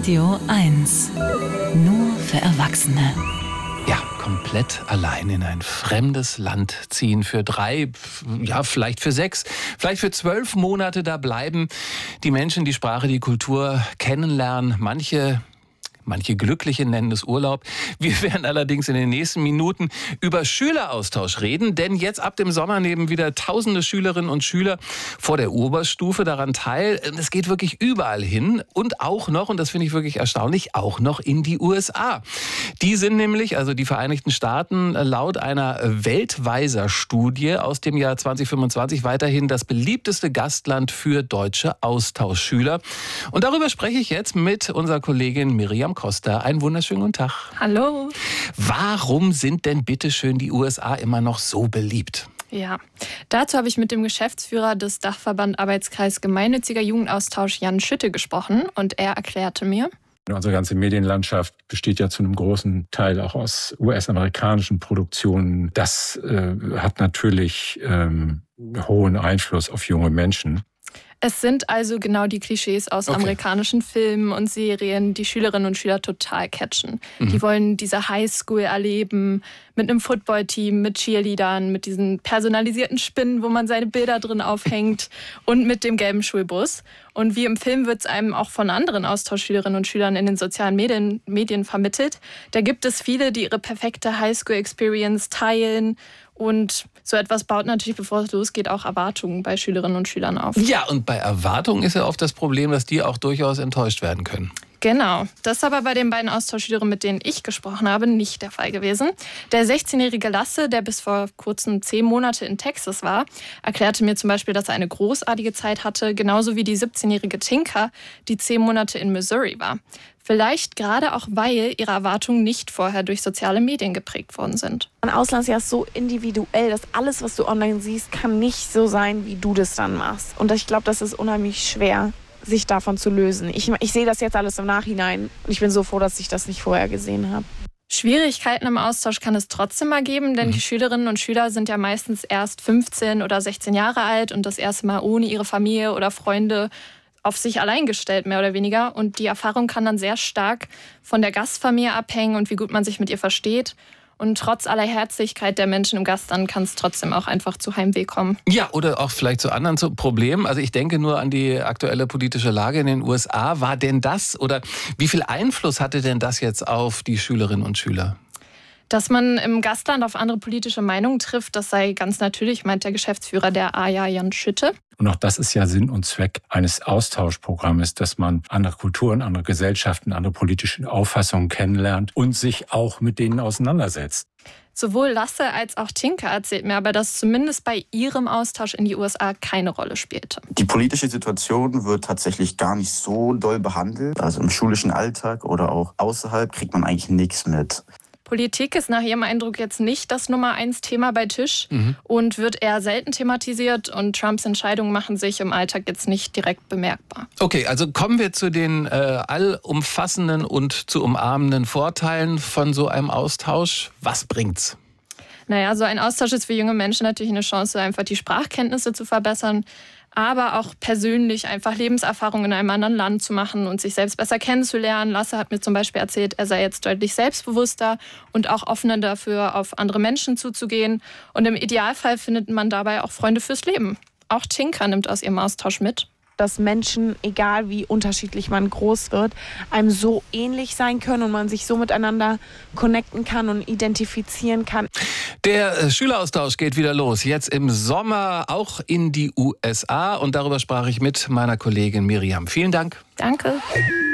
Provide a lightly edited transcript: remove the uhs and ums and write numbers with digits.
Radio 1. Nur für Erwachsene. Ja, komplett allein in ein fremdes Land ziehen für 3, ja, vielleicht für 6, vielleicht für 12 Monate da bleiben. Die Menschen, die Sprache, die Kultur kennenlernen. Manche Glückliche nennen es Urlaub. Wir werden allerdings in den nächsten Minuten über Schüleraustausch reden, denn jetzt ab dem Sommer nehmen wieder tausende Schülerinnen und Schüler vor der Oberstufe daran teil. Es geht wirklich überall hin und auch noch, und das finde ich wirklich erstaunlich, auch noch in die USA. Die sind nämlich, also die Vereinigten Staaten, laut einer Weltweiser-Studie aus dem Jahr 2025 weiterhin das beliebteste Gastland für deutsche Austauschschüler. Und darüber spreche ich jetzt mit unserer Kollegin Miriam Costa. Einen wunderschönen guten Tag. Hallo. Warum sind denn bitteschön die USA immer noch so beliebt? Ja, dazu habe ich mit dem Geschäftsführer des Dachverband Arbeitskreis Gemeinnütziger Jugendaustausch Jan Schütte gesprochen und er erklärte mir: Unsere ganze Medienlandschaft besteht ja zu einem großen Teil auch aus US-amerikanischen Produktionen. Das hat natürlich hohen Einfluss auf junge Menschen. Es sind also genau die Klischees aus amerikanischen Filmen und Serien, die Schülerinnen und Schüler total catchen. Die wollen diese Highschool erleben mit einem Footballteam, mit Cheerleadern, mit diesen personalisierten Spinnen, wo man seine Bilder drin aufhängt und mit dem gelben Schulbus. Und wie im Film wird es einem auch von anderen Austauschschülerinnen und Schülern in den sozialen Medien vermittelt. Da gibt es viele, die ihre perfekte Highschool-Experience teilen. Und so etwas baut natürlich, bevor es losgeht, auch Erwartungen bei Schülerinnen und Schülern auf. Ja, und bei Erwartungen ist ja oft das Problem, dass die auch durchaus enttäuscht werden können. Genau. Das ist aber bei den beiden Austauschschülerinnen, mit denen ich gesprochen habe, nicht der Fall gewesen. Der 16-jährige Lasse, der bis vor kurzem 10 Monate in Texas war, erklärte mir zum Beispiel, dass er eine großartige Zeit hatte, genauso wie die 17-jährige Tinka, die 10 Monate in Missouri war. Vielleicht gerade auch, weil ihre Erwartungen nicht vorher durch soziale Medien geprägt worden sind. Ein Auslandsjahr ist so individuell, dass alles, was du online siehst, kann nicht so sein, wie du das dann machst. Und ich glaube, das ist unheimlich schwer, sich davon zu lösen. Ich sehe das jetzt alles im Nachhinein und ich bin so froh, dass ich das nicht vorher gesehen habe. Schwierigkeiten im Austausch kann es trotzdem mal geben, denn die Schülerinnen und Schüler sind ja meistens erst 15 oder 16 Jahre alt und das erste Mal ohne ihre Familie oder Freunde auf sich allein gestellt, mehr oder weniger. Und die Erfahrung kann dann sehr stark von der Gastfamilie abhängen und wie gut man sich mit ihr versteht. Und trotz aller Herzlichkeit der Menschen im Gastland kann es trotzdem auch einfach zu Heimweh kommen. Ja, oder auch vielleicht zu anderen Problemen. Also ich denke nur an die aktuelle politische Lage in den USA. War denn das oder wie viel Einfluss hatte denn das jetzt auf die Schülerinnen und Schüler? Dass man im Gastland auf andere politische Meinungen trifft, das sei ganz natürlich, meint der Geschäftsführer der AJA, Jan Schütte. Und auch das ist ja Sinn und Zweck eines Austauschprogrammes, dass man andere Kulturen, andere Gesellschaften, andere politische Auffassungen kennenlernt und sich auch mit denen auseinandersetzt. Sowohl Lasse als auch Tinka erzählt mir aber, dass zumindest bei ihrem Austausch in die USA keine Rolle spielte. Die politische Situation wird tatsächlich gar nicht so doll behandelt. Also im schulischen Alltag oder auch außerhalb kriegt man eigentlich nichts mit. Politik ist nach ihrem Eindruck jetzt nicht das Nummer-1-Thema bei Tisch und wird eher selten thematisiert und Trumps Entscheidungen machen sich im Alltag jetzt nicht direkt bemerkbar. Okay, also kommen wir zu den allumfassenden und zu umarmenden Vorteilen von so einem Austausch. Was bringt's? Naja, so ein Austausch ist für junge Menschen natürlich eine Chance, einfach die Sprachkenntnisse zu verbessern, aber auch persönlich einfach Lebenserfahrungen in einem anderen Land zu machen und sich selbst besser kennenzulernen. Lasse hat mir zum Beispiel erzählt, er sei jetzt deutlich selbstbewusster und auch offener dafür, auf andere Menschen zuzugehen. Und im Idealfall findet man dabei auch Freunde fürs Leben. Auch Tinka nimmt aus ihrem Austausch mit, dass Menschen, egal wie unterschiedlich man groß wird, einem so ähnlich sein können und man sich so miteinander connecten kann und identifizieren kann. Der Schüleraustausch geht wieder los, jetzt im Sommer auch in die USA und darüber sprach ich mit meiner Kollegin Miriam. Vielen Dank. Danke.